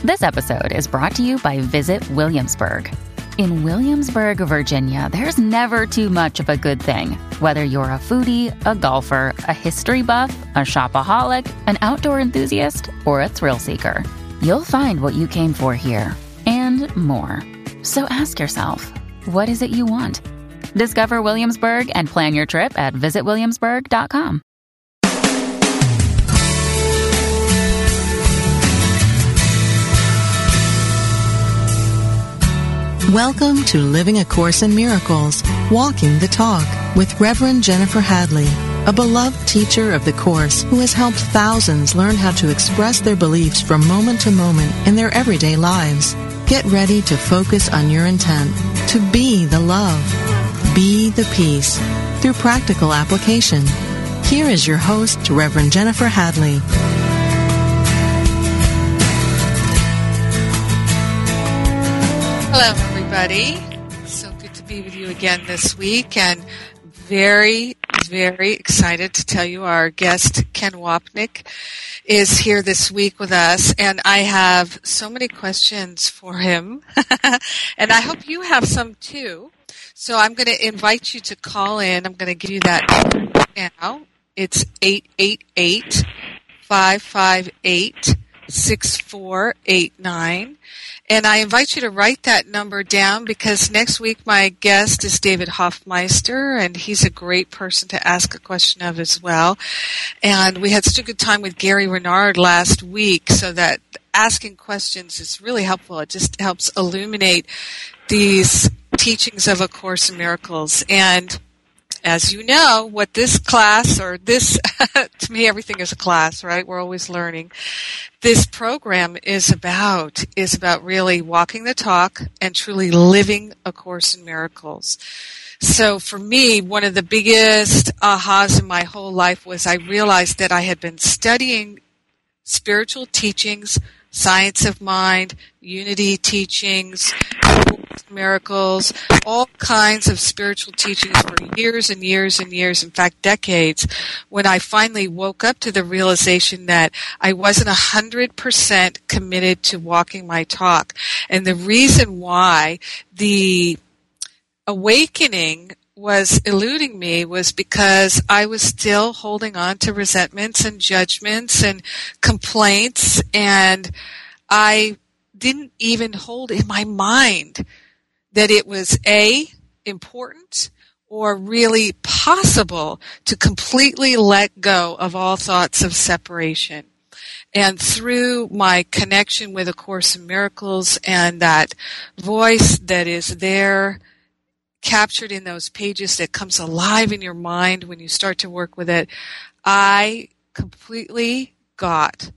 This episode is brought to you by Visit Williamsburg. In Williamsburg, Virginia, there's never too much of a good thing. Whether you're a foodie, a golfer, a history buff, a shopaholic, an outdoor enthusiast, or a thrill seeker, you'll find what you came for here and more. So ask yourself, what is it you want? Discover Williamsburg and plan your trip at visitwilliamsburg.com. Welcome to Living A Course in Miracles, Walking the Talk with Reverend Jennifer Hadley, a beloved teacher of the Course who has helped thousands learn how to express their beliefs from moment to moment in their everyday lives. Get ready to focus on your intent, to be the love, be the peace, through practical application. Here is your host, Reverend Jennifer Hadley. Hello, everybody. So good to be with you again this week, and very, very excited to tell you our guest, Ken Wapnick, is here this week with us, and I have so many questions for him, and I hope you have some too. So I'm going to invite you to call in. I'm going to give you that now. It's 888-558-6489. And I invite you to write that number down because next week my guest is David Hoffmeister, and he's a great person to ask a question of as well. And we had such a good time with Gary Renard last week, so that asking questions is really helpful. It just helps illuminate these teachings of A Course in Miracles. And as you know, what this class, or this, to me everything is a class, right? We're always learning. This program is about really walking the talk and truly living A Course in Miracles. So for me, one of the biggest ahas in my whole life was I realized that I had been studying spiritual teachings, science of mind, unity teachings, miracles, all kinds of spiritual teachings for years and years and years, in fact decades, when I finally woke up to the realization that I wasn't 100% committed to walking my talk. And the reason why the awakening was eluding me was because I was still holding on to resentments and judgments and complaints, and I didn't even hold in my mind that it was important or really possible to completely let go of all thoughts of separation. And through my connection with A Course in Miracles and that voice that is there captured in those pages that comes alive in your mind when you start to work with it, I completely got,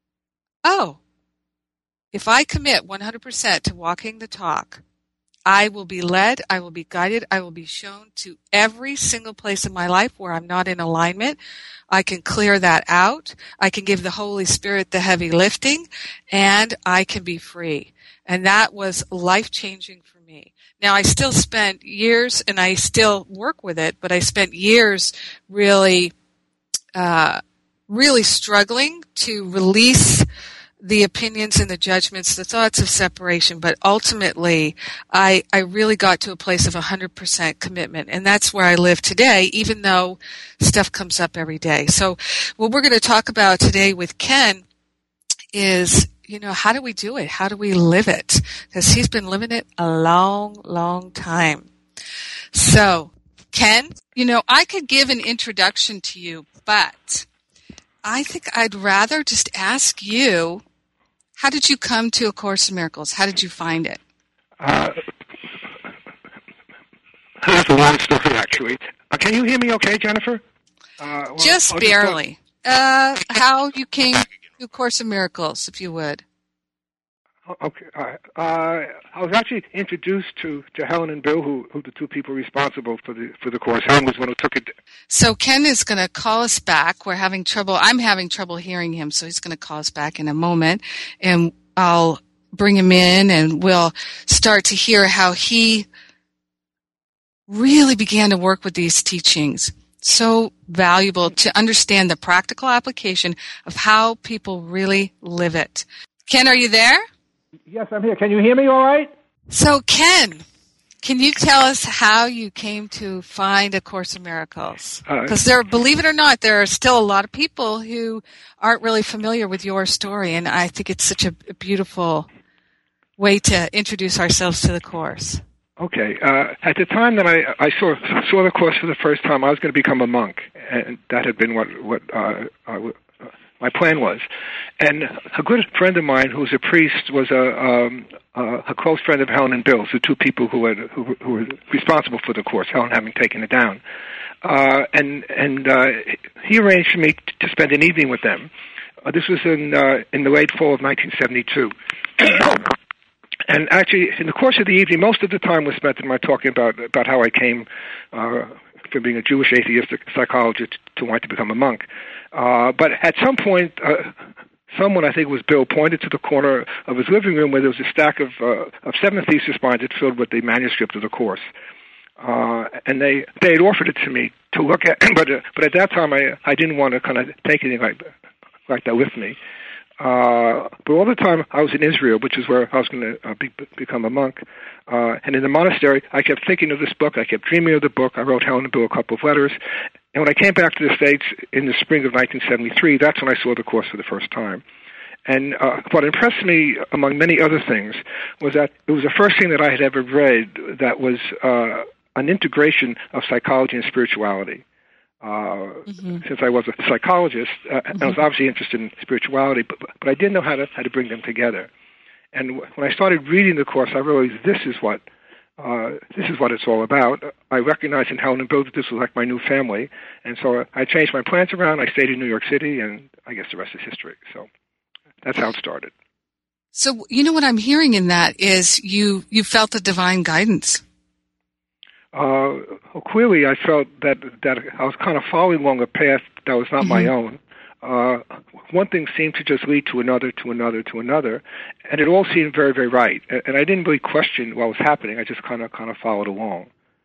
if I commit 100% to walking the talk, I will be led, I will be guided, I will be shown to every single place in my life where I'm not in alignment. I can clear that out. I can give the Holy Spirit the heavy lifting, and I can be free. And that was life-changing for me. Now, I still spent years, and I still work with it, but I spent years really struggling to release the opinions and the judgments, the thoughts of separation, but ultimately I really got to a place of 100% commitment, and that's where I live today, even though stuff comes up every day. So what we're going to talk about today with Ken is, how do we do it? How do we live it? Because he's been living it a long, long time. So, Ken, I could give an introduction to you, but I think I'd rather just ask you, how did you come to A Course in Miracles? How did you find it? That's a long story, actually. Can you hear me okay, Jennifer? Just barely. How you came to A Course in Miracles, if you would. Okay. I was actually introduced to Helen and Bill, who the two people responsible for the course. Helen was one who took it. So Ken is going to call us back. We're having trouble. I'm having trouble hearing him, so he's going to call us back in a moment, and I'll bring him in, and we'll start to hear how he really began to work with these teachings. So valuable to understand the practical application of how people really live it. Ken, are you there? Yes, I'm here. Can you hear me all right? So, Ken, can you tell us how you came to find A Course in Miracles? Because believe it or not, there are still a lot of people who aren't really familiar with your story, and I think it's such a beautiful way to introduce ourselves to the Course. Okay. At the time that I saw the Course for the first time, I was going to become a monk, and that had been what my plan was. And a good friend of mine, who was a priest, was a close friend of Helen and Bill's, the two people who were responsible for the Course, Helen having taken it down. And he arranged for me to spend an evening with them. This was in the late fall of 1972. And actually, in the course of the evening, most of the time was spent in my talking about how I came from being a Jewish atheistic psychologist to want to become a monk. But at some point, someone, I think it was Bill, pointed to the corner of his living room where there was a stack of 7 thesis binders filled with the manuscript of the Course. And they had offered it to me to look at, but at that time I didn't want to kind of take anything like that with me. But all the time I was in Israel, which is where I was going to become a monk. And in the monastery, I kept thinking of this book. I kept dreaming of the book. I wrote Helen and Bill a couple of letters. And when I came back to the States in the spring of 1973, that's when I saw the Course for the first time. And what impressed me, among many other things, was that it was the first thing that I had ever read that was an integration of psychology and spirituality. Since I was a psychologist, I was obviously interested in spirituality, but I didn't know how to bring them together. And when I started reading the Course, I realized this is what it's all about. I recognized in Helen and Bill that this was like my new family, and so I changed my plans around. I stayed in New York City, and I guess the rest is history. So that's how it started. So you know what I'm hearing in that is you felt the divine guidance. Well, clearly, I felt that I was kind of following along a path that was not my own. One thing seemed to just lead to another, and it all seemed very, very right. And I didn't really question what was happening. I just kind of followed along,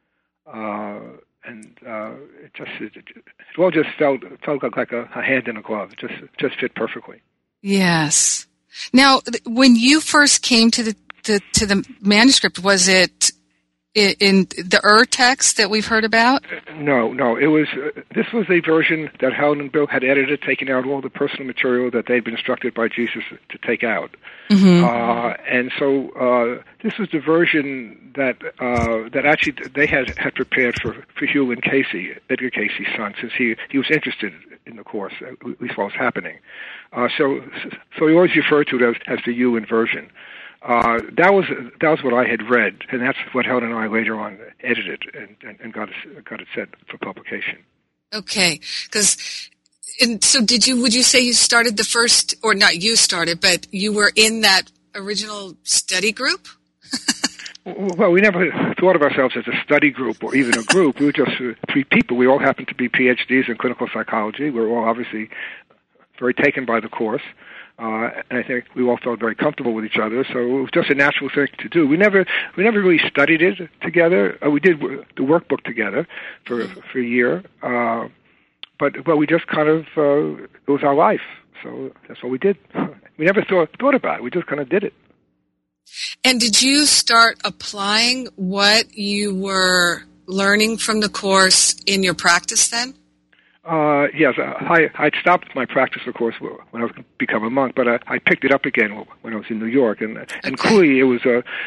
and it all just felt like a hand in a glove. It just fit perfectly. Yes. Now, when you first came to the manuscript, was it in the text that we've heard about? No. It was this was a version that Helen and Bill had edited, taking out all the personal material that they'd been instructed by Jesus to take out. And so this was the version that actually they had prepared for Hugh and Casey, Edgar Casey's son, since he was interested in the Course, at least what was happening. So he always referred to it as the Ewan version. That was what I had read, and that's what Helen and I later on edited and got it set for publication. Okay, so would you say you started the first, or not you started, but you were in that original study group? Well, we never thought of ourselves as a study group or even a group. We were just 3 people. We all happened to be PhDs in clinical psychology. We were all obviously very taken by the Course. And I think we all felt very comfortable with each other, so it was just a natural thing to do. We never really studied it together. We did the workbook together for a year, but we just kind of it was our life, so that's what we did. We never thought about it. We just kind of did it. And did you start applying what you were learning from the Course in your practice then? Yes, I'd stopped my practice, of course, when I was going to become a monk, but I picked it up again when I was in New York, and clearly it was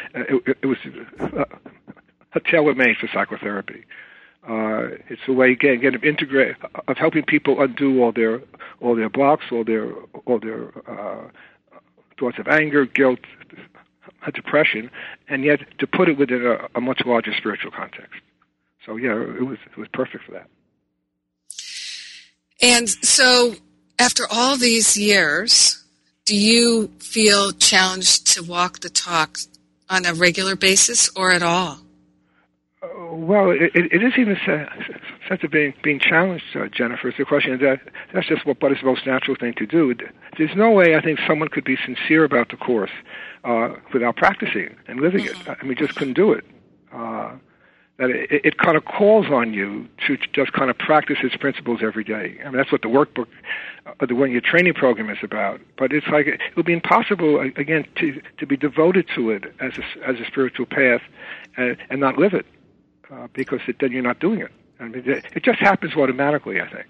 a tailor-made for psychotherapy. It's a way again of helping people undo all their blocks, all their thoughts of anger, guilt, depression, and yet to put it within a much larger spiritual context. So yeah, it was perfect for that. And so, after all these years, do you feel challenged to walk the talk on a regular basis or at all? Well, it is even a sense of being challenged, Jennifer. It's a question that's just what is the most natural thing to do. There's no way I think someone could be sincere about the Course without practicing and living it. I mean, just couldn't do it. that it kind of calls on you to just kind of practice its principles every day. I mean, that's what the workbook, the one-year training program is about. But it's like it would be impossible, again, to be devoted to it as a spiritual path and not live it, because then you're not doing it. I mean, it just happens automatically, I think.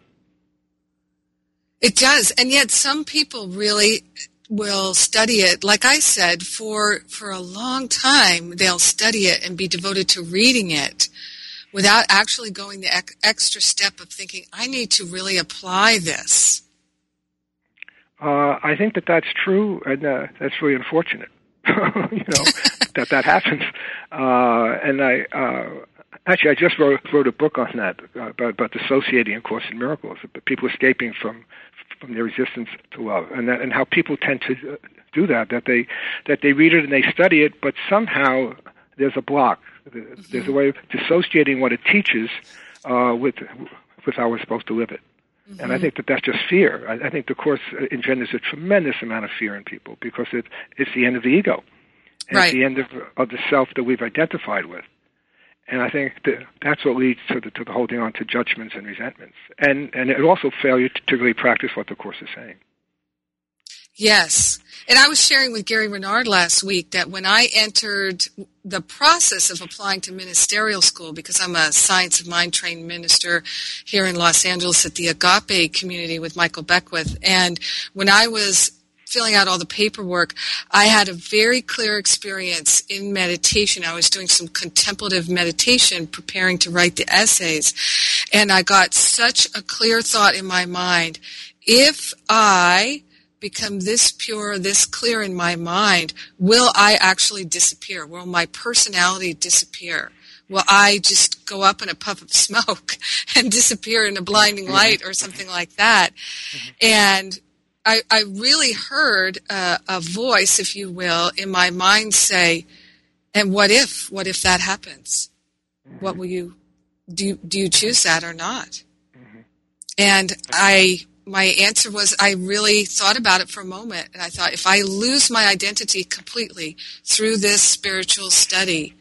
It does, and yet some people really will study it. Like I said, for a long time, they'll study it and be devoted to reading it without actually going the extra step of thinking, I need to really apply this. I think that's true, and that's really unfortunate, that happens. And I just wrote a book on that, about dissociating A Course in Miracles, people escaping from their resistance to love, and how people tend to do that they read it and they study it, but somehow there's a block. There's a way of dissociating what it teaches with how we're supposed to live it. Mm-hmm. And I think that's just fear. I think the Course engenders a tremendous amount of fear in people because it's the end of the ego. And right. It's the end of the self that we've identified with. And I think that's what leads to the holding on to judgments and resentments. And it also failure to really practice what the Course is saying. Yes. And I was sharing with Gary Renard last week that when I entered the process of applying to ministerial school, because I'm a Science of Mind trained minister here in Los Angeles at the Agape community with Michael Beckwith, and when I was filling out all the paperwork, I had a very clear experience in meditation. I was doing some contemplative meditation, preparing to write the essays, and I got such a clear thought in my mind. If I become this pure, this clear in my mind, will I actually disappear? Will my personality disappear? Will I just go up in a puff of smoke and disappear in a blinding light or something like that? And I really heard a voice, if you will, in my mind say, and what if that happens? What will you, do you choose that or not? Mm-hmm. And my answer was, I really thought about it for a moment, and I thought, if I lose my identity completely through this spiritual study,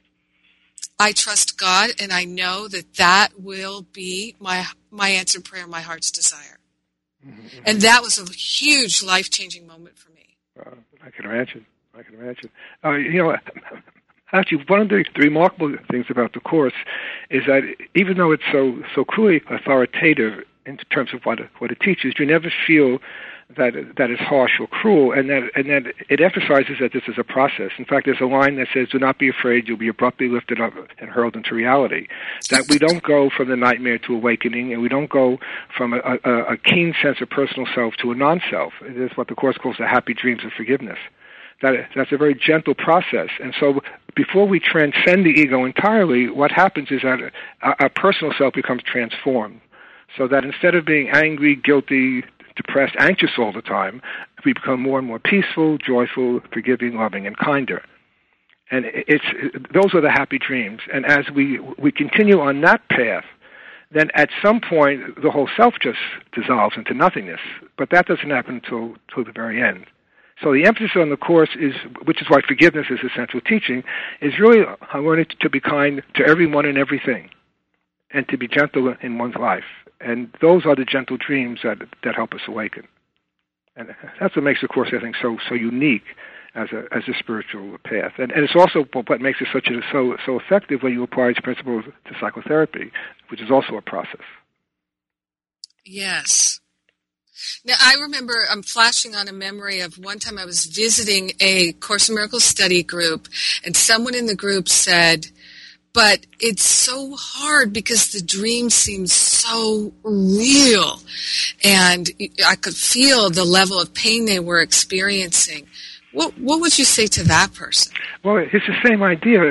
I trust God, and I know that will be my answered prayer, my heart's desire. Mm-hmm. And that was a huge life-changing moment for me. I can imagine. Actually, one of the remarkable things about the Course is that even though it's so clearly authoritative in terms of what it teaches, you never feel that it's harsh or cruel, and that it emphasizes that this is a process. In fact, there's a line that says, "Do not be afraid; you'll be abruptly lifted up and hurled into reality." That we don't go from the nightmare to awakening, and we don't go from a keen sense of personal self to a non-self. It is what the Course calls the happy dreams of forgiveness. That's a very gentle process, and so before we transcend the ego entirely, what happens is that our personal self becomes transformed. So that instead of being angry, guilty, depressed, anxious all the time, we become more and more peaceful, joyful, forgiving, loving, and kinder. And those are the happy dreams. And as we continue on that path, then at some point the whole self just dissolves into nothingness. But that doesn't happen until the very end. So the emphasis on the Course is, which is why forgiveness is a central teaching, is really learning to be kind to everyone and everything, and to be gentle in one's life. And those are the gentle dreams that help us awaken. And that's what makes the Course, I think, so unique as a spiritual path. And it's also what makes it so effective when you apply its principles to psychotherapy, which is also a process. Yes. Now, I remember, I'm flashing on a memory of one time I was visiting a Course in Miracles study group, and someone in the group said, but it's so hard because the dream seems so real. And I could feel the level of pain they were experiencing. What would you say to that person? Well, it's the same idea.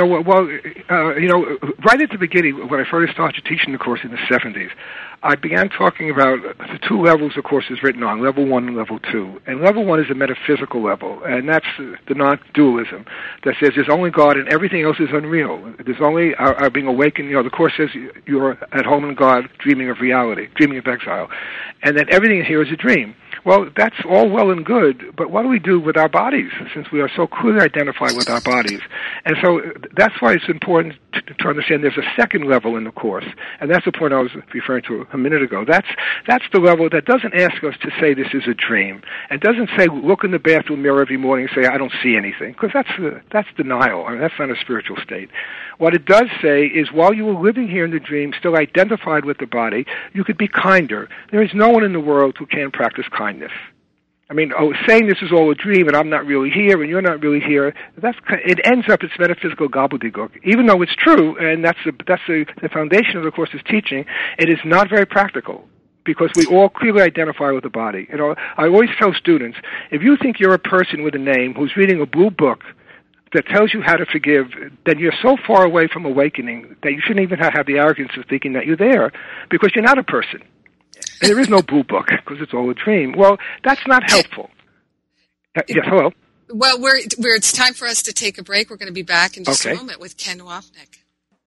Right at the beginning, when I first started teaching the Course in the 70s, I began talking about the two levels the Course is written on, level 1 and level 2. And level 1 is a metaphysical level, and that's the non-dualism that says there's only God and everything else is unreal. There's only our being awakened. The Course says you're at home in God, dreaming of reality, dreaming of exile. And that everything here is a dream. Well, that's all well and good, but what do we do with our bodies, since we are so clearly identified with our bodies? And so that's why it's important to understand there's a second level in the Course, and that's the point I was referring to a minute ago. That's the level that doesn't ask us to say this is a dream, and doesn't say look in the bathroom mirror every morning and say I don't see anything, because that's denial. I mean, that's not a spiritual state. What it does say is while you were living here in the dream, still identified with the body, you could be kinder. There is no one in the world who can practice kindness. I mean, saying this is all a dream and I'm not really here and you're not really here, it ends up it's metaphysical gobbledygook. Even though it's true, and that's the foundation of the Course's teaching, it is not very practical because we all clearly identify with the body. You know, I always tell students, if you think you're a person with a name who's reading a blue book that tells you how to forgive, then you're so far away from awakening that you shouldn't even have the arrogance of thinking that you're there because you're not a person. And there is no blue book because it's all a dream. Well, that's not helpful. Yes, hello? Well, it's time for us to take a break. We're going to be back in just a moment with Ken Wapnick.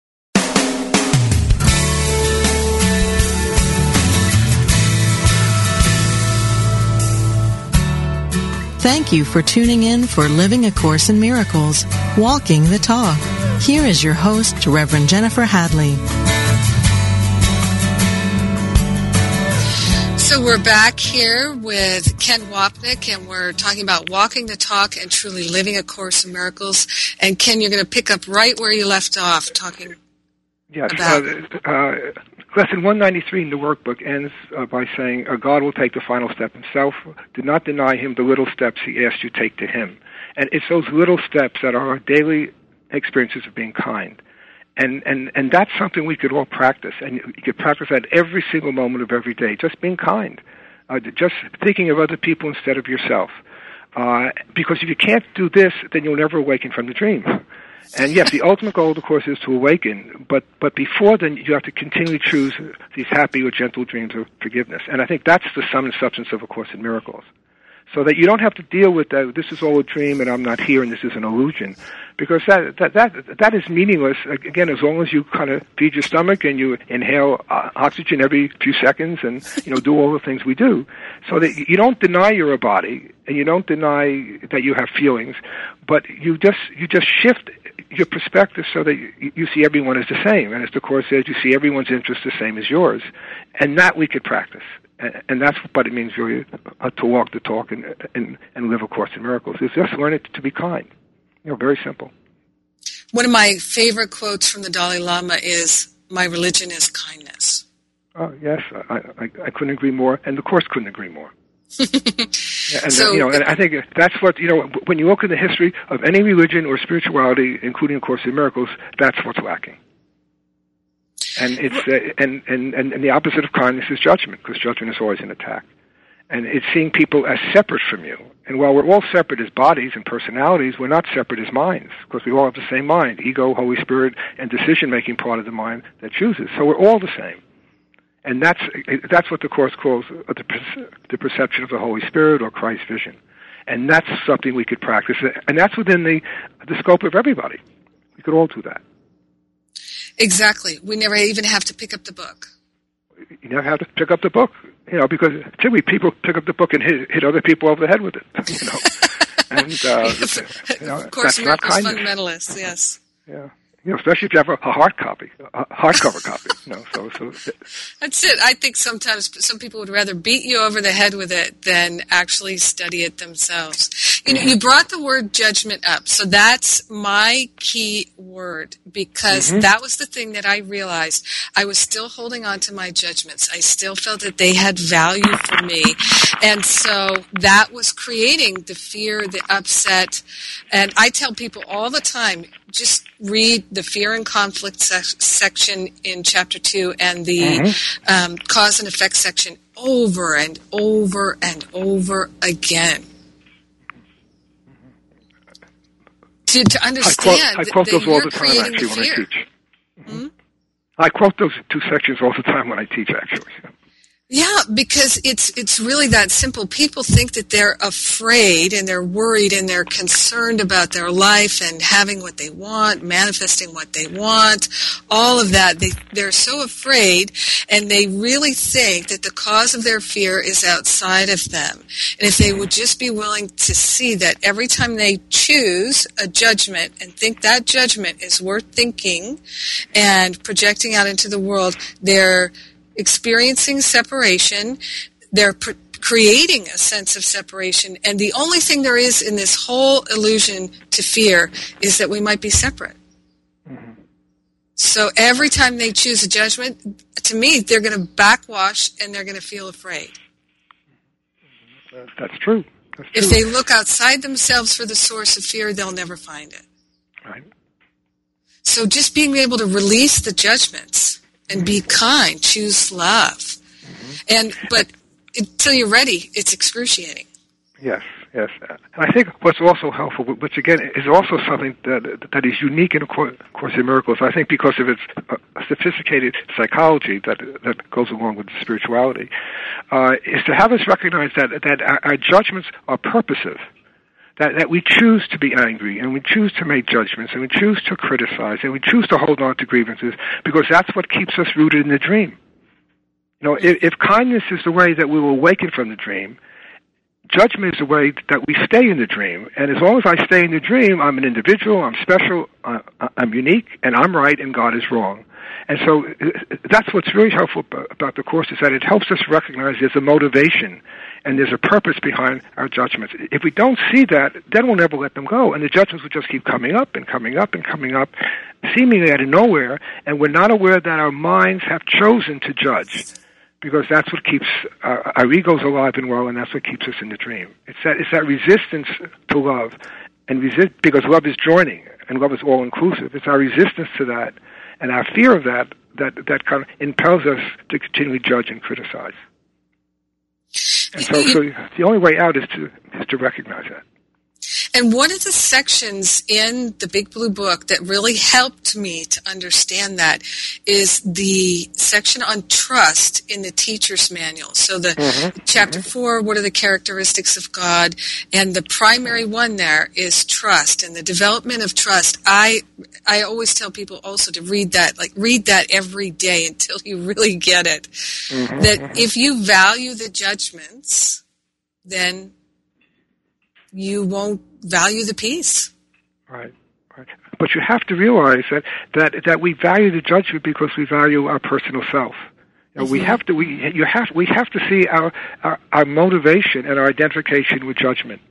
Thank you for tuning in for Living A Course in Miracles, Walking the Talk. Here is your host, Reverend Jennifer Hadley. So we're back here with Ken Wapnick, and we're talking about walking the talk and truly living A Course in Miracles. And Ken, you're going to pick up right where you left off, talking about... Lesson 193 in the workbook ends by saying, God will take the final step himself. Do not deny him the little steps he asks you take to him. And it's those little steps that are our daily experiences of being kind. And that's something we could all practice. And you could practice that every single moment of every day, just being kind, just thinking of other people instead of yourself. Because if you can't do this, then you'll never awaken from the dream. And yes, the ultimate goal of the Course is to awaken, but before then you have to continually choose these happy or gentle dreams of forgiveness. And I think that's the sum and substance of A Course in Miracles. So that you don't have to deal with that, this is all a dream and I'm not here and this is an illusion. Because that is meaningless, again, as long as you kind of feed your stomach and you inhale oxygen every few seconds and, do all the things we do. So that you don't deny you're a body and you don't deny that you have feelings, but you just shift your perspective so that you see everyone as the same. And as the Course says, you see everyone's interest the same as yours. And that we could practice. And that's what it means really to walk the talk and live A Course in Miracles. Is just learn it to be kind. Very simple. One of my favorite quotes from the Dalai Lama is, "My religion is kindness." Oh, yes, I couldn't agree more, and the Course couldn't agree more. And I think that's what, when you look at the history of any religion or spirituality, including A Course in Miracles, that's what's lacking. And it's and the opposite of kindness is judgment, because judgment is always an attack. And it's seeing people as separate from you. And while we're all separate as bodies and personalities, we're not separate as minds, because we all have the same mind, ego, Holy Spirit, and decision-making part of the mind that chooses. So we're all the same. And that's what the Course calls the perception of the Holy Spirit or Christ's vision. And that's something we could practice. And that's within the scope of everybody. We could all do that. Exactly. We never even have to pick up the book. You never have to pick up the book, because typically people pick up the book and hit other people over the head with it, And, of course, that's not kindness. Fundamentalists, yes. Yeah. Especially if you have a hardcover copy. So that's it. I think sometimes some people would rather beat you over the head with it than actually study it themselves. You brought the word judgment up, so that's my key word, because that was the thing that I realized. I was still holding on to my judgments. I still felt that they had value for me, and so that was creating the fear, the upset. And I tell people all the time, just read the fear and conflict section in Chapter 2 and the cause and effect section over and over and over again. To understand I quote those all the time, creating actually, the when fear. I teach. I quote those two sections all the time when I teach, actually. Yeah, because it's really that simple. People think that they're afraid and they're worried and they're concerned about their life and having what they want, manifesting what they want, all of that. They're so afraid, and they really think that the cause of their fear is outside of them. And if they would just be willing to see that every time they choose a judgment and think that judgment is worth thinking and projecting out into the world, they're experiencing separation, they're creating a sense of separation, and the only thing there is in this whole illusion to fear is that we might be separate. Mm-hmm. So every time they choose a judgment, to me, they're going to backwash and they're going to feel afraid. That's true. If they look outside themselves for the source of fear, they'll never find it. Right. So just being able to release the judgments and be kind, choose love. Mm-hmm. But until you're ready, it's excruciating. Yes. And I think what's also helpful, which again is also something that is unique in A Course in Miracles, I think because of its sophisticated psychology that goes along with spirituality, is to have us recognize that our judgments are purposive. That we choose to be angry, and we choose to make judgments, and we choose to criticize, and we choose to hold on to grievances, because that's what keeps us rooted in the dream. If kindness is the way that we will awaken from the dream, judgment is the way that we stay in the dream. And as long as I stay in the dream, I'm an individual, I'm special, I'm unique, and I'm right, and God is wrong. And so that's what's really helpful about the Course, is that it helps us recognize there's a motivation and there's a purpose behind our judgments. If we don't see that, then we'll never let them go, and the judgments will just keep coming up and coming up and coming up, seemingly out of nowhere, and we're not aware that our minds have chosen to judge, because that's what keeps our egos alive and well, and that's what keeps us in the dream. It's that resistance to love, and because love is joining, and love is all-inclusive. It's our resistance to that, and our fear of that kind of impels us to continually judge and criticize. And so the only way out is to recognize that. And one of the sections in the Big Blue Book that really helped me to understand that is the section on trust in the teacher's manual. So the chapter 4, what are the characteristics of God? And the primary one there is trust and the development of trust. I always tell people also to read that every day until you really get it. That if you value the judgments, then you won't value the peace. Right. But you have to realize that we value the judgment because we value our personal self. We have to see our motivation and our identification with judgment.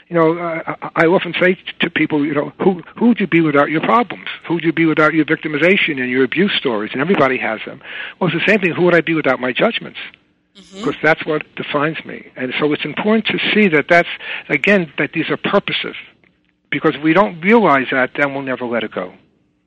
I often say to people, who would you be without your problems? Who would you be without your victimization and your abuse stories? And everybody has them. Well, it's the same thing. Who would I be without my judgments? Because that's what defines me. And so it's important to see that that these are purposive. Because if we don't realize that, then we'll never let it go.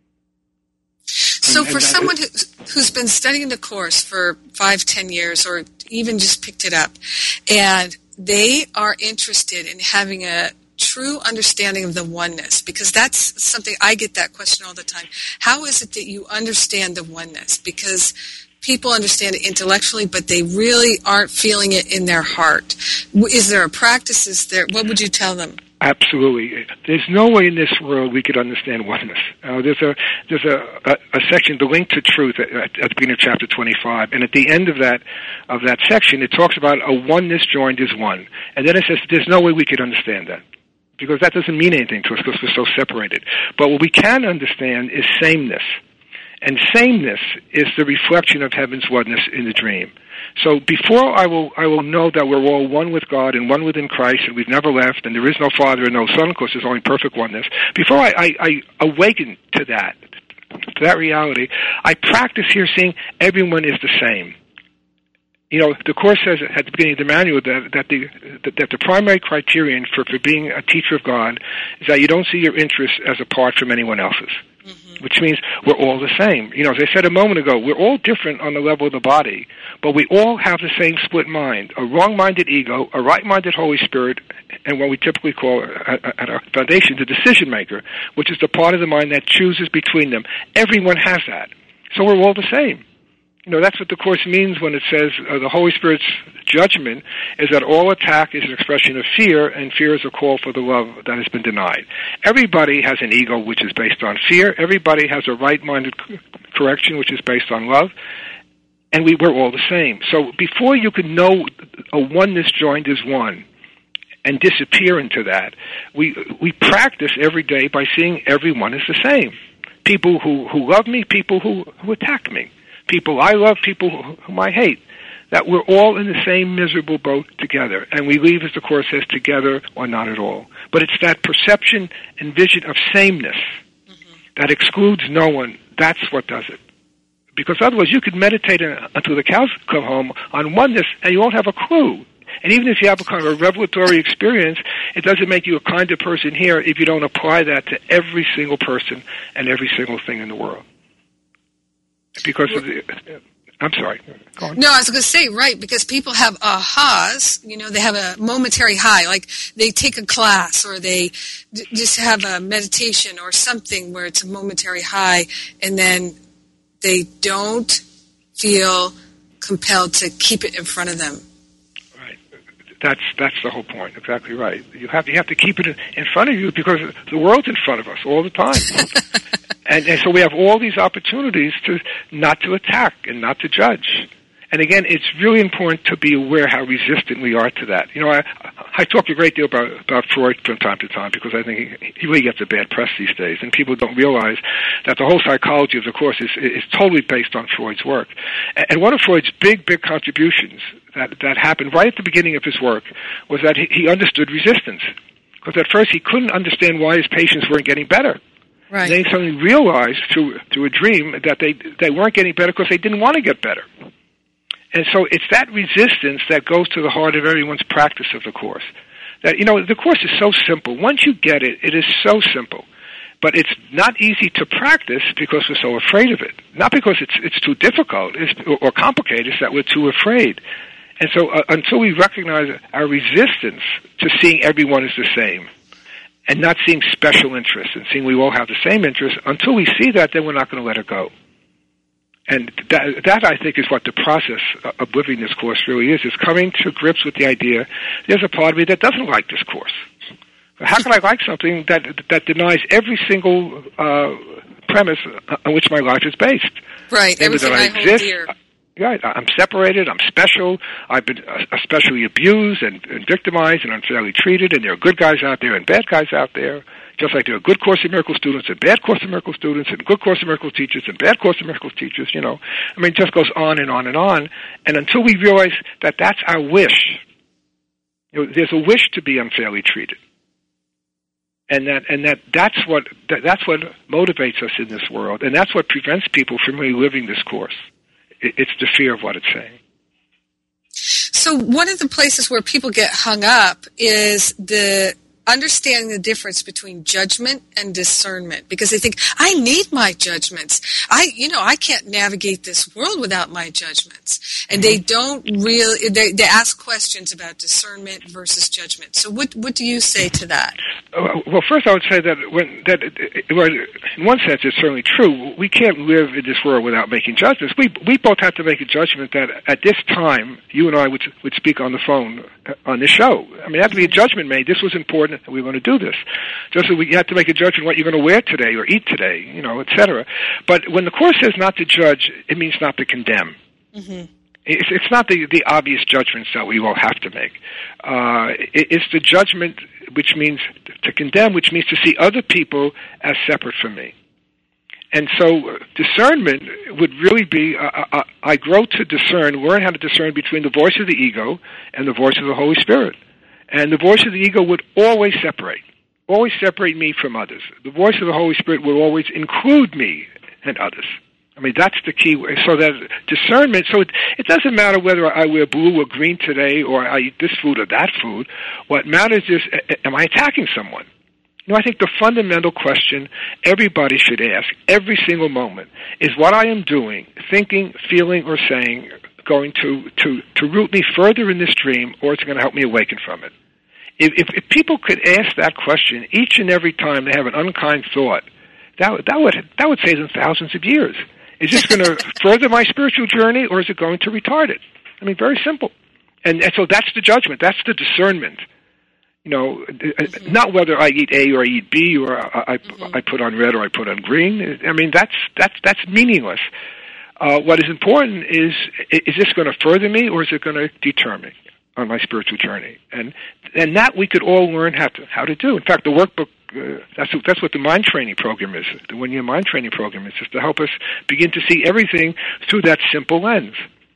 So for someone who's been studying the Course for 5-10 years, or even just picked it up, and they are interested in having a true understanding of the oneness, because that's something, I get that question all the time. How is it that you understand the oneness? Because people understand it intellectually, but they really aren't feeling it in their heart. Is there a practice? What would you tell them? Absolutely. There's no way in this world we could understand oneness. There's a section, the link to truth, at the beginning of chapter 25, and at the end of that section, it talks about a oneness joined is one, and then it says there's no way we could understand that, because that doesn't mean anything to us because we're so separated. But what we can understand is sameness. And sameness is the reflection of heaven's oneness in the dream. So before I will know that we're all one with God and one within Christ, and we've never left, and there is no Father and no Son, because there's only perfect oneness, before I awaken to that reality, I practice here seeing everyone is the same. The Course says at the beginning of the manual that the primary criterion for being a teacher of God is that you don't see your interests as apart from anyone else's. Which means we're all the same. As I said a moment ago, we're all different on the level of the body, but we all have the same split mind, a wrong-minded ego, a right-minded Holy Spirit, and what we typically call at our foundation the decision maker, which is the part of the mind that chooses between them. Everyone has that. So we're all the same. That's what the Course means when it says the Holy Spirit's judgment is that all attack is an expression of fear, and fear is a call for the love that has been denied. Everybody has an ego which is based on fear. Everybody has a right-minded correction which is based on love. And we're all the same. So before you can know a oneness joined as one and disappear into that, we practice every day by seeing everyone as the same. People who love me, people who attack me. People I love, people whom I hate. That we're all in the same miserable boat together. And we leave, as the Course says, together or not at all. But it's that perception and vision of sameness that excludes no one. That's what does it. Because otherwise you could meditate until the cows come home on oneness and you won't have a clue. And even if you have a kind of a revelatory experience, it doesn't make you a kinder person here if you don't apply that to every single person and every single thing in the world. Because of the... I'm sorry. Go on. No, I was going to say, right, because people have ahas, they have a momentary high, like they take a class or they just have a meditation or something where it's a momentary high, and then they don't feel compelled to keep it in front of them. Right. That's the whole point. Exactly right. You have to keep it in front of you because the world's in front of us all the time. and so we have all these opportunities to not to attack and not to judge. And again, it's really important to be aware how resistant we are to that. I talk a great deal about Freud from time to time because I think he really gets a bad press these days, and people don't realize that the whole psychology of the Course is totally based on Freud's work. And one of Freud's big contributions that happened right at the beginning of his work was that he understood resistance. Because at first he couldn't understand why his patients weren't getting better. Right. And then he suddenly realized through a dream that they weren't getting better because they didn't want to get better. And so it's that resistance that goes to the heart of everyone's practice of the Course. That, the Course is so simple. Once you get it, it is so simple. But it's not easy to practice because we're so afraid of it. Not because it's too difficult or complicated, it's that we're too afraid. And so until we recognize our resistance to seeing everyone as the same and not seeing special interests and seeing we all have the same interests, until we see that, then we're not going to let it go. And that, I think, is what the process of living this Course really is coming to grips with the idea there's a part of me that doesn't like this Course. How can I like something that denies every single premise on which my life is based? Right, everything I hold dear. Right, I'm separated, I'm special, I've been especially abused and victimized and unfairly treated, and there are good guys out there and bad guys out there. Just like there are good Course in Miracles students and bad Course in Miracles students and good Course in Miracles teachers and bad Course in Miracles teachers, it just goes on and on and on. And until we realize that that's our wish, there's a wish to be unfairly treated. And that's what motivates us in this world. And that's what prevents people from really living this Course. It's the fear of what it's saying. So one of the places where people get hung up is the understanding the difference between judgment and discernment, because they think, I need my judgments. I can't navigate this world without my judgments. And they don't really, they ask questions about discernment versus judgment. So what do you say to that? Well, first I would say that in one sense it's certainly true. We can't live in this world without making judgments. We both have to make a judgment that at this time you and I would speak on the phone on this show. I mean, there had to be a judgment made. This was important and we were going to do this. Just as we have to make a judgment what you're going to wear today or eat today, etc. But when the Course says not to judge, it means not to condemn. Mm-hmm. It's not the obvious judgments that we all have to make. It's the judgment which means to condemn, which means to see other people as separate from me. And so discernment would really be, I grow to learn how to discern between the voice of the ego and the voice of the Holy Spirit. And the voice of the ego would always separate me from others. The voice of the Holy Spirit will always include me and others. I mean, that's the key. So that discernment, so it doesn't matter whether I wear blue or green today or I eat this food or that food. What matters is, am I attacking someone? I think the fundamental question everybody should ask every single moment is what I am doing, thinking, feeling, or saying going to root me further in this dream, or it's going to help me awaken from it. If people could ask that question each and every time they have an unkind thought, that would save them thousands of years. Is this going to further my spiritual journey, or is it going to retard it? I mean, very simple. And so that's the judgment. That's the discernment. Not whether I eat A or I eat B, or I put on red or I put on green. I mean, that's meaningless. What is important is this going to further me, or is it going to deter me on my spiritual journey? And that we could all learn how to do. In fact, the workbook, that's what the mind training program is. The 1-year mind training program is just to help us begin to see everything through that simple lens.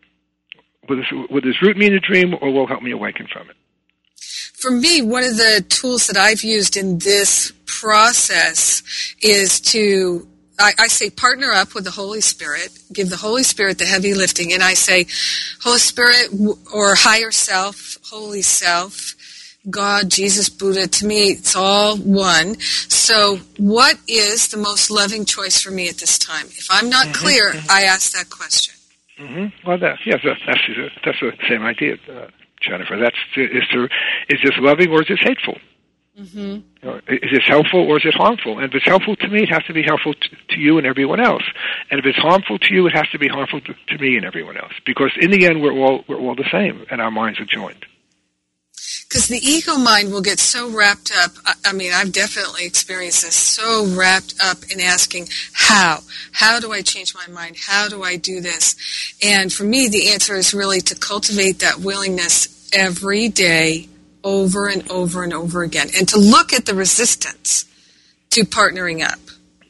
Will this root me in a dream, or will help me awaken from it? For me, one of the tools that I've used in this process is to, I say, partner up with the Holy Spirit, give the Holy Spirit the heavy lifting, and I say, Holy Spirit, or higher self, Holy Self, God, Jesus, Buddha, to me, it's all one. So what is the most loving choice for me at this time? If I'm not clear, I ask that question. Well, that's the same idea, Jennifer. Is this loving, or is this hateful? Is this helpful, or is it harmful? And if it's helpful to me, it has to be helpful to you and everyone else. And if it's harmful to you, it has to be harmful to me and everyone else. Because in the end, we're all the same, and our minds are joined. Because the ego mind will get so wrapped up, I mean, I've definitely experienced this, so wrapped up in asking, how? How do I change my mind? How do I do this? And for me, the answer is really to cultivate that willingness every day, over and over and over again, and to look at the resistance to partnering up.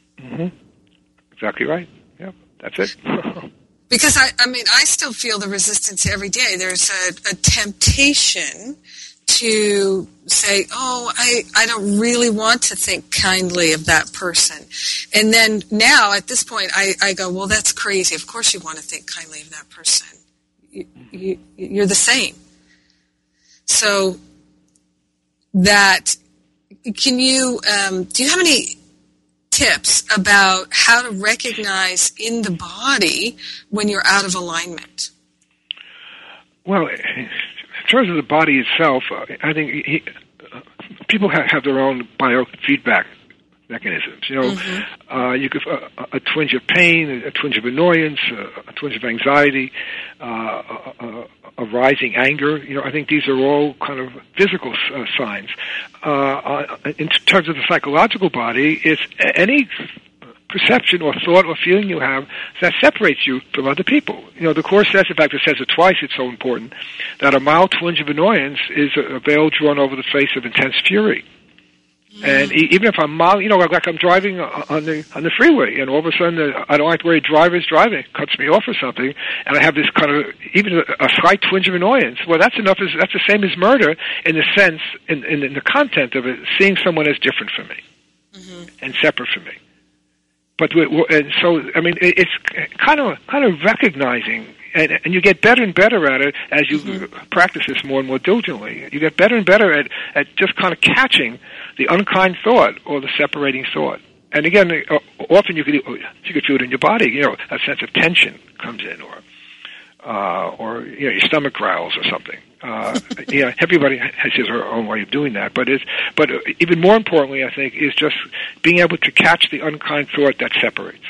Exactly right. Yeah, that's it. Because, I mean, I still feel the resistance every day. There's a temptation to say, I don't really want to think kindly of that person. And then now, at this point, I go, well, that's crazy. Of course you want to think kindly of that person. You're the same. So that, can you, do you have any tips about how to recognize in the body when you're out of alignment? Well, in terms of the body itself, I think people have their own biofeedback mechanisms. You could a twinge of pain, a twinge of annoyance, a twinge of anxiety, a rising anger. I think these are all kind of physical signs. In terms of the psychological body, it's any perception or thought or feeling you have that separates you from other people. The Course says, in fact, it says it twice, it's so important, that a mild twinge of annoyance is a veil drawn over the face of intense fury. And even if I'm mild, like I'm driving on the freeway, and all of a sudden I don't like the way a driver's driving, cuts me off or something, and I have this kind of, even a slight twinge of annoyance. Well, that's the same as murder in the sense, in the content of it, seeing someone as different from me and separate from me. And so, I mean, it's kind of recognizing, and you get better and better at it as you practice this more and more diligently. You get better and better at just kind of catching the unkind thought or the separating thought. And again, often you could feel it in your body. A sense of tension comes in, or your stomach growls or something. Everybody has his or her own way of doing that. But even more importantly, I think, is just being able to catch the unkind thought that separates.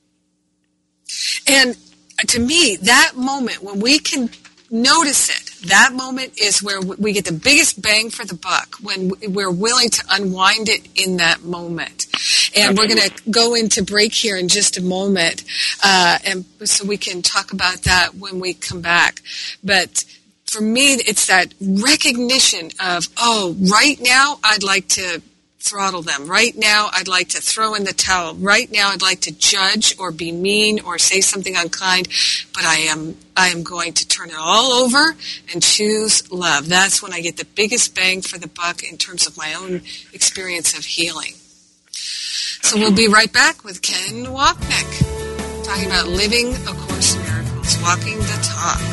And to me, that moment when we can notice it, that moment is where we get the biggest bang for the buck, when we're willing to unwind it in that moment. And Absolutely. We're going to go into break here in just a moment, and so we can talk about that when we come back. But for me, it's that recognition of, right now I'd like to throttle them. Right now I'd like to throw in the towel. Right now I'd like to judge or be mean or say something unkind, but I am going to turn it all over and choose love. That's when I get the biggest bang for the buck in terms of my own experience of healing. So we'll be right back with Ken Wapnick, talking about living A Course in Miracles, walking the talk.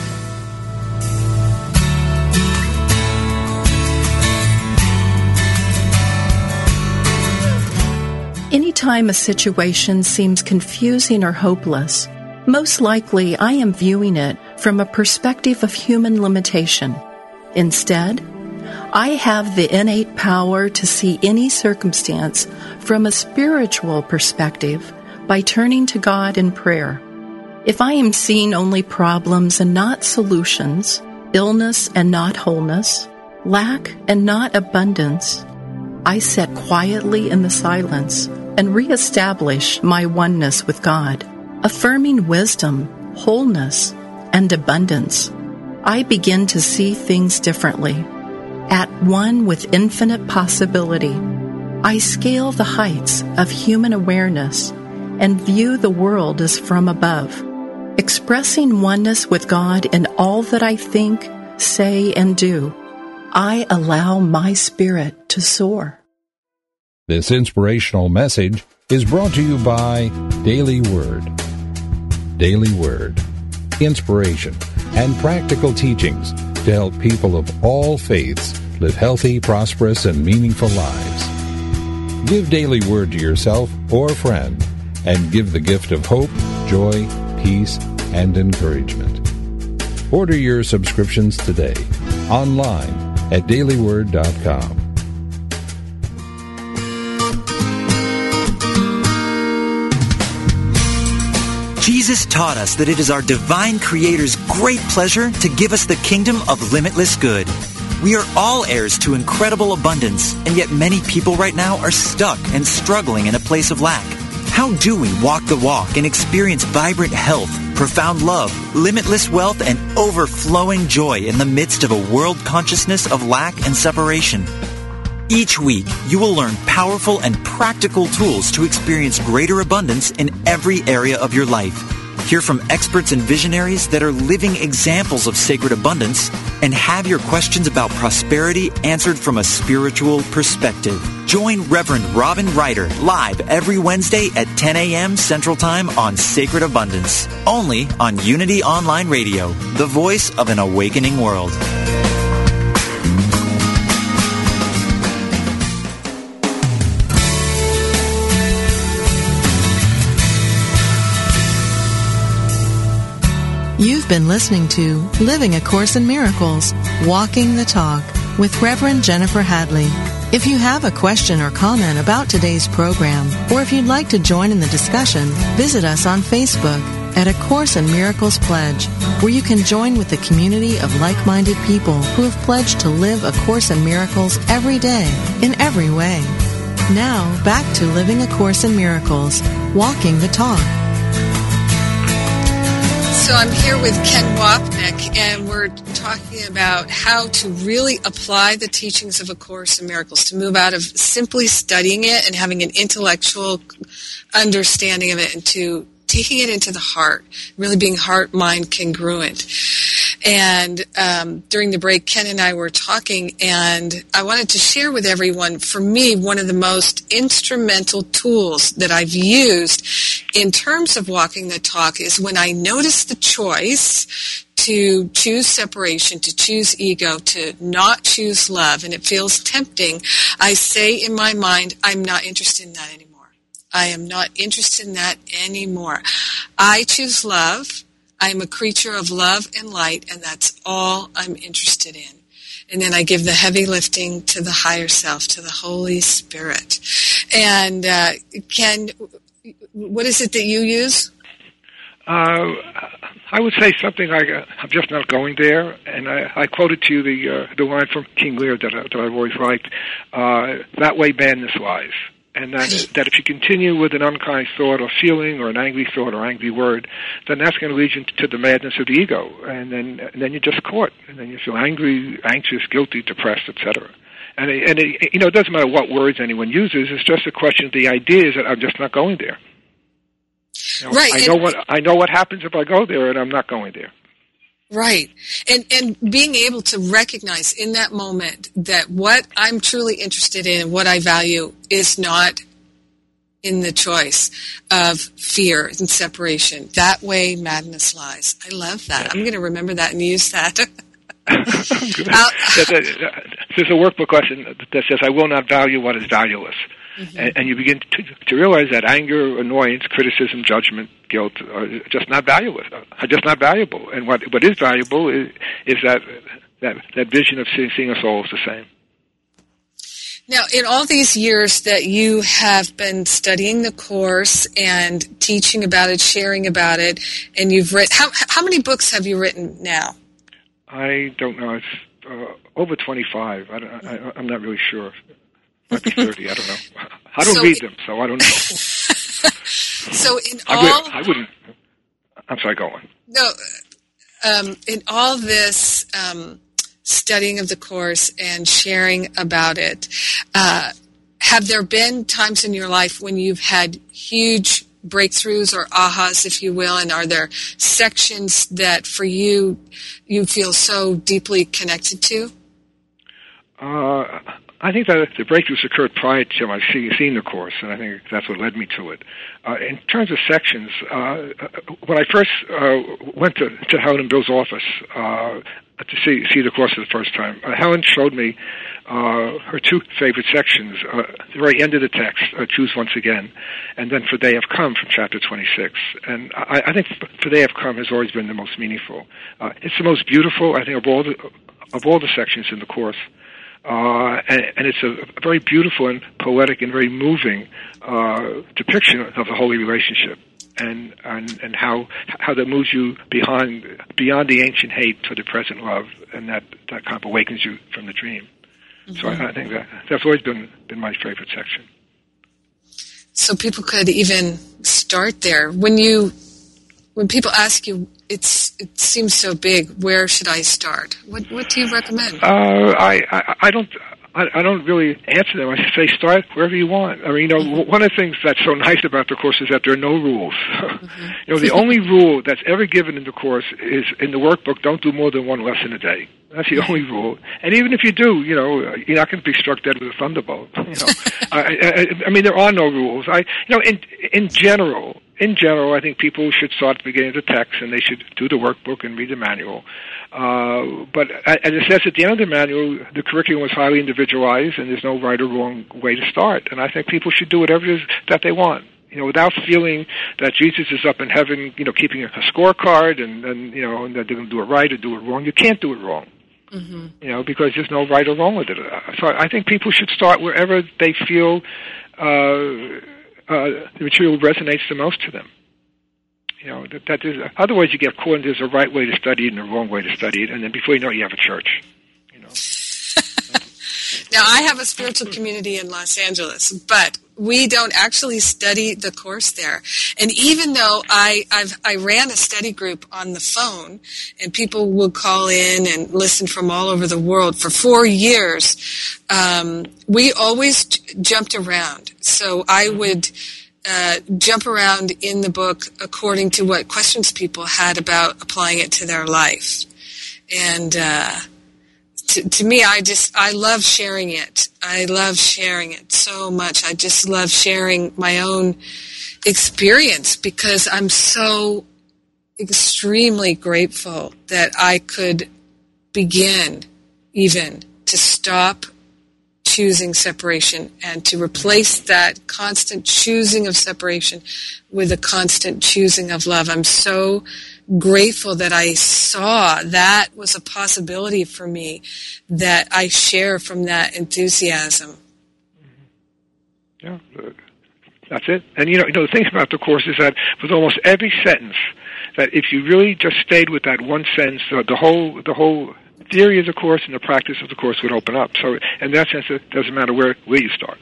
Anytime a situation seems confusing or hopeless, most likely I am viewing it from a perspective of human limitation. Instead, I have the innate power to see any circumstance from a spiritual perspective by turning to God in prayer. If I am seeing only problems and not solutions, illness and not wholeness, lack and not abundance, I sit quietly in the silence and reestablish my oneness with God, affirming wisdom, wholeness, and abundance. I begin to see things differently. At one with infinite possibility, I scale the heights of human awareness and view the world as from above, expressing oneness with God in all that I think, say, and do. I allow my spirit to soar. This inspirational message is brought to you by Daily Word. Daily Word. Inspiration and practical teachings to help people of all faiths live healthy, prosperous, and meaningful lives. Give Daily Word to yourself or a friend and give the gift of hope, joy, peace, and encouragement. Order your subscriptions today online at dailyword.com. Jesus taught us that it is our divine Creator's great pleasure to give us the kingdom of limitless good. We are all heirs to incredible abundance, and yet many people right now are stuck and struggling in a place of lack. How do we walk the walk and experience vibrant health, profound love, limitless wealth, and overflowing joy in the midst of a world consciousness of lack and separation? Each week, you will learn powerful and practical tools to experience greater abundance in every area of your life. Hear from experts and visionaries that are living examples of sacred abundance, and have your questions about prosperity answered from a spiritual perspective. Join Reverend Robin Ryder live every Wednesday at 10 a.m. Central Time on Sacred Abundance, only on Unity Online Radio, the voice of an awakening world. You've been listening to Living A Course in Miracles, Walking the Talk with Reverend Jennifer Hadley. If you have a question or comment about today's program, or if you'd like to join in the discussion, visit us on Facebook at A Course in Miracles Pledge, where you can join with the community of like-minded people who have pledged to live A Course in Miracles every day, in every way. Now, back to Living A Course in Miracles, Walking the Talk. So I'm here with Ken Wapnick, and we're talking about how to really apply the teachings of A Course in Miracles, to move out of simply studying it and having an intellectual understanding of it, and to taking it into the heart, really being heart-mind congruent. And during the break, Ken and I were talking, and I wanted to share with everyone, for me, one of the most instrumental tools that I've used in terms of walking the talk is when I notice the choice to choose separation, to choose ego, to not choose love, and it feels tempting, I say in my mind, I'm not interested in that anymore. I am not interested in that anymore. I choose love. I am a creature of love and light, and that's all I'm interested in. And then I give the heavy lifting to the higher self, to the Holy Spirit. And Ken, what is it that you use? I would say something like, I'm just not going there. And I quoted to you the line from King Lear that I've always liked, that way madness lies. And that if you continue with an unkind thought or feeling or an angry thought or angry word, then that's going to lead you to the madness of the ego. And then you're just caught. And then you feel angry, anxious, guilty, depressed, etc. And it doesn't matter what words anyone uses. It's just a question of the idea is that I'm just not going there. Right. I know what happens if I go there, and I'm not going there. Right. And being able to recognize in that moment that what I'm truly interested in, what I value, is not in the choice of fear and separation. That way madness lies. I love that. Yeah. I'm going to remember that and use that. There's a workbook question that says, I will not value what is valueless. Mm-hmm. And you begin to realize that anger, annoyance, criticism, judgment, guilt are just not valuable. Are just not valuable. And what is valuable is that vision of seeing us all as the same. Now, in all these years that you have been studying the Course and teaching about it, sharing about it, and you've written, how many books have you written now? I don't know. It's over 25. I'm not really sure. Might be 30. I don't know. I don't read them, so I don't know. So in all... I wouldn't... I'm sorry, go on. No, in all this... studying of the Course and sharing about it, have there been times in your life when you've had huge breakthroughs or ahas, if you will, and are there sections that for you feel so deeply connected to? I think that the breakthroughs occurred prior to my seeing the Course, and I think that's what led me to it. In terms of sections, when I first went to Helen and Bill's office to see the Course for the first time, Helen showed me her two favorite sections, the very end of the text, Choose Once Again, and then For They Have Come from chapter 26. And I think For They Have Come has always been the most meaningful. It's the most beautiful, I think, of all the sections in the Course. And it's a very beautiful and poetic and very moving depiction of the holy relationship, and how that moves you beyond the ancient hate to the present love, and that kind of awakens you from the dream. Mm-hmm. So I think that's always been my favorite section. So people could even start there. When people ask you, it seems so big, where should I start? What do you recommend? I don't really answer them. I say start wherever you want. I mean, one of the things that's so nice about the Course is that there are no rules. Mm-hmm. The only rule that's ever given in the Course is in the workbook, don't do more than one lesson a day. That's the only rule. And even if you do, you're not going to be struck dead with a thunderbolt. I mean, there are no rules. In general, I think people should start at the beginning of the text, and they should do the workbook and read the manual. But as it says at the end of the manual, the curriculum was highly individualized, and there's no right or wrong way to start. And I think people should do whatever it is that they want, without feeling that Jesus is up in heaven, keeping a scorecard, and that they're going to do it right or do it wrong. You can't do it wrong. Mm-hmm. Because there's no right or wrong with it. So I think people should start wherever they feel the material resonates the most to them. That is, otherwise you get caught into there's a right way to study it and a wrong way to study it, and then before you know it, you have a church. Now, I have a spiritual community in Los Angeles, but we don't actually study the Course there. And even though I ran a study group on the phone, and people would call in and listen from all over the world for 4 years, we always jumped around. So I would jump around in the book according to what questions people had about applying it to their life. And to me, I love sharing it. I love sharing it so much. I just love sharing my own experience because I'm so extremely grateful that I could begin even to stop choosing separation and to replace that constant choosing of separation with a constant choosing of love. I'm so grateful that I saw that was a possibility for me, that I share from that enthusiasm. Yeah, that's it. And the thing about the Course is that with almost every sentence, that if you really just stayed with that one sentence, the whole theory of the Course and the practice of the Course would open up. So in that sense, it doesn't matter where you start.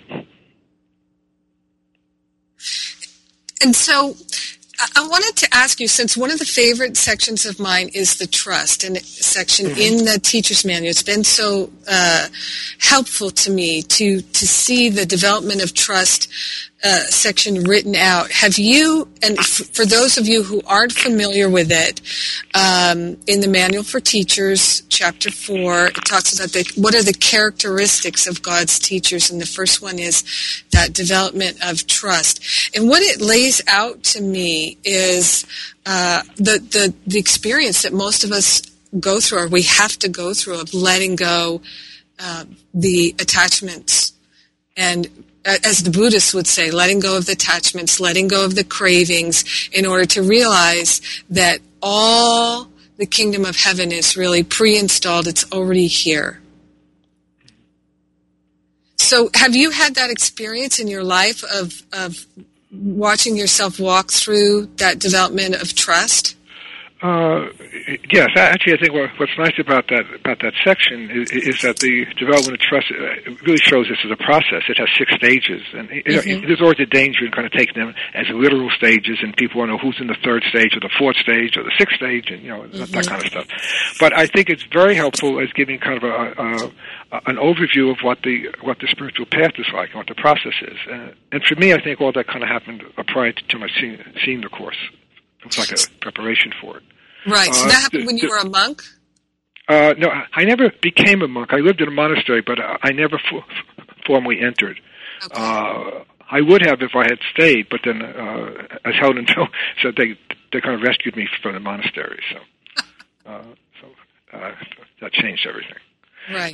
And so I wanted to ask you, since one of the favorite sections of mine is the trust and section in the teacher's manual, it's been so helpful to me to see the development of trust section written out. Have you, and for those of you who aren't familiar with it, in the Manual for Teachers, Chapter 4, it talks about what are the characteristics of God's teachers, and the first one is that development of trust. And what it lays out to me is the experience that most of us go through, or we have to go through, of letting go the attachments, and as the Buddhists would say, letting go of the attachments, letting go of the cravings, in order to realize that all the kingdom of heaven is really pre-installed. It's already here. So have you had that experience in your life of watching yourself walk through that development of trust? Yes, actually, I think what's nice about that section is that the development of trust really shows this as a process. It has 6 stages, and there's always a danger in kind of taking them as literal stages, and people want to know who's in the 3rd stage or the 4th stage or the 6th stage, and that kind of stuff. But I think it's very helpful as giving kind of an overview of what the spiritual path is like and what the process is. And for me, I think all that kind of happened prior to my seeing the course. It was like a preparation for it. Right. So that happened when you were a monk? No, I never became a monk. I lived in a monastery, but I never formally entered. Okay. I would have if I had stayed, but then, as Helen said, they kind of rescued me from the monastery. So, that changed everything. Right.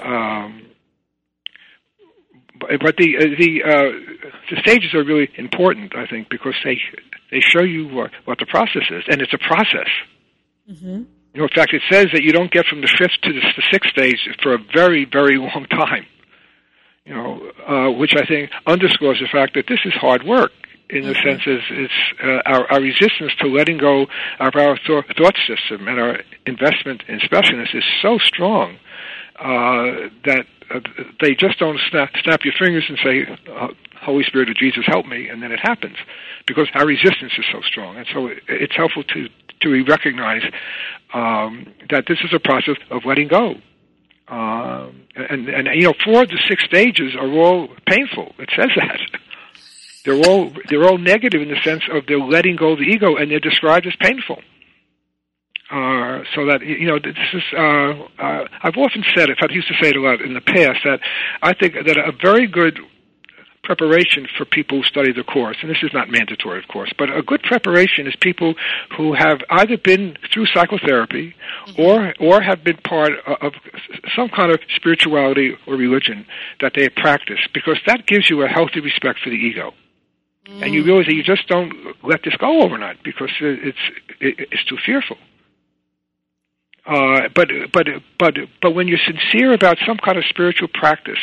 But the stages are really important, I think, because they show you what the process is, and it's a process. Mm-hmm. In fact, it says that you don't get from the 5th to the 6th stage for a very, very long time. Which I think underscores the fact that this is hard work. In the sense, it's our resistance to letting go of our thought system and our investment in specialness is so strong that they just don't snap your fingers and say, Holy Spirit or Jesus, help me, and then it happens, because our resistance is so strong. And so it's helpful to recognize that this is a process of letting go. And 4 of the 6 stages are all painful. It says that. They're all negative in the sense of they're letting go of the ego, and they're described as painful. So that, this is, I've often said it, I used to say it a lot in the past, that I think that a very good preparation for people who study the course, and this is not mandatory, of course, but a good preparation is people who have either been through psychotherapy or have been part of some kind of spirituality or religion that they have practiced, because that gives you a healthy respect for the ego. And you realize that you just don't let this go overnight because it's too fearful. But when you're sincere about some kind of spiritual practice,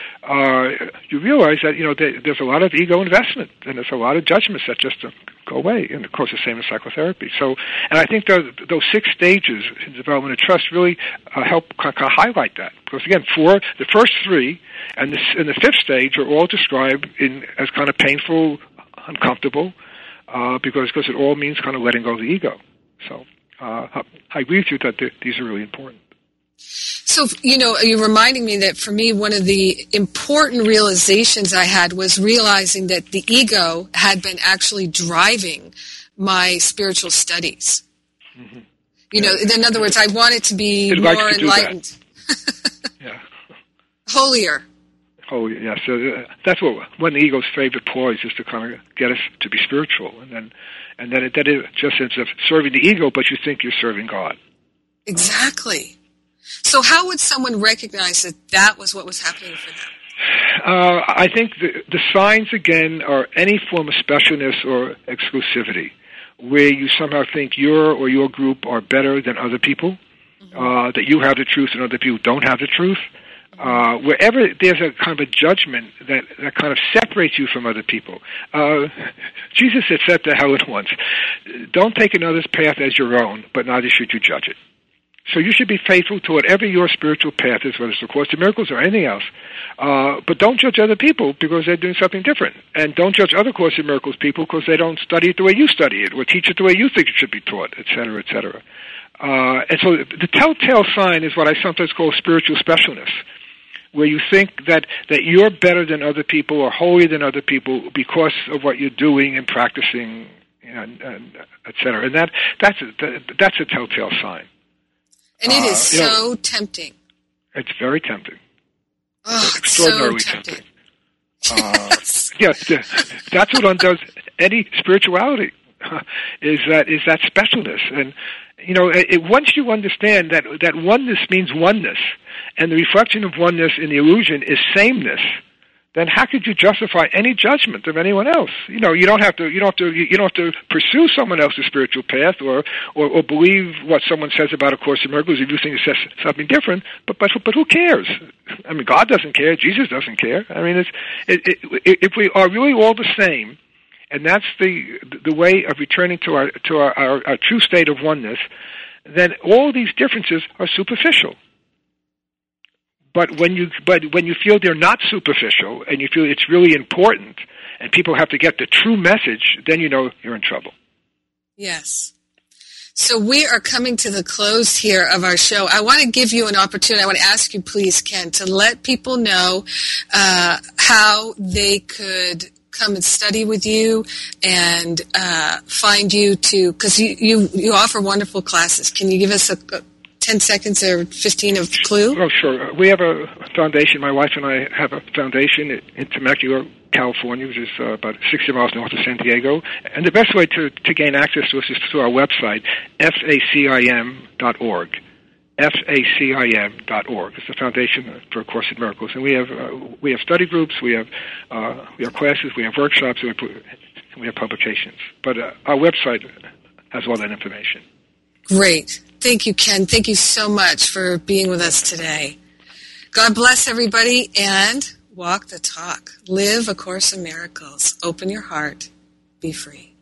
you realize that there's a lot of ego investment and there's a lot of judgments that just don't go away. And of course, the same as psychotherapy. So, and I think those 6 stages in development of trust really help kind of highlight that, because again, the first 3 and the 5th stage are all described as kind of painful, uncomfortable, because it all means kind of letting go of the ego. So. I agree with you that these are really important. So, you're reminding me that for me, one of the important realizations I had was realizing that the ego had been actually driving my spiritual studies. Mm-hmm. In other words, I wanted to be more enlightened. Yeah. Holier. Oh, yeah. So that's one of the ego's favorite ploys is to kind of get us to be spiritual, and then it just ends up serving the ego, but you think you're serving God. Exactly. So how would someone recognize that was what was happening for them? I think the signs, again, are any form of specialness or exclusivity, where you somehow think your group are better than other people, that you have the truth and other people don't have the truth. Wherever there's a kind of a judgment that kind of separates you from other people. Jesus had said to Helen once, don't take another's path as your own, but neither should you judge it. So you should be faithful to whatever your spiritual path is, whether it's the Course in Miracles or anything else. But don't judge other people because they're doing something different. And don't judge other Course in Miracles people because they don't study it the way you study it or teach it the way you think it should be taught, et cetera, et cetera. And so the telltale sign is what I sometimes call spiritual specialness, where you think that you're better than other people or holier than other people because of what you're doing and practicing, and et cetera. And that's a telltale sign. And it is so tempting. It's very tempting. Oh, extraordinarily so tempting. Yeah, that's what undoes any spirituality. Is that specialness. And once you understand that oneness means oneness, and the reflection of oneness in the illusion is sameness, then how could you justify any judgment of anyone else? You don't have to pursue someone else's spiritual path or believe what someone says about A Course in Miracles if you think it says something different. But who cares? I mean, God doesn't care. Jesus doesn't care. I mean, if we are really all the same, and that's the way of returning to our true state of oneness, then all these differences are superficial. But when you feel they're not superficial and you feel it's really important and people have to get the true message, then you know you're in trouble. Yes. So we are coming to the close here of our show. I want to give you an opportunity. I want to ask you, please, Ken, to let people know how they could come and study with you and find you because you offer wonderful classes. Can you give us a 10 seconds or 15 of clue? Oh, sure. We have a foundation. My wife and I have a foundation in Temecula, California, which is about 60 miles north of San Diego. And the best way to gain access to us is through our website, facim.org. facim.org. It's the Foundation for A Course in Miracles. And we have study groups, we have classes, we have workshops, we have publications. But our website has all that information. Great. Thank you, Ken. Thank you so much for being with us today. God bless everybody, and walk the talk. Live A Course in Miracles. Open your heart. Be free.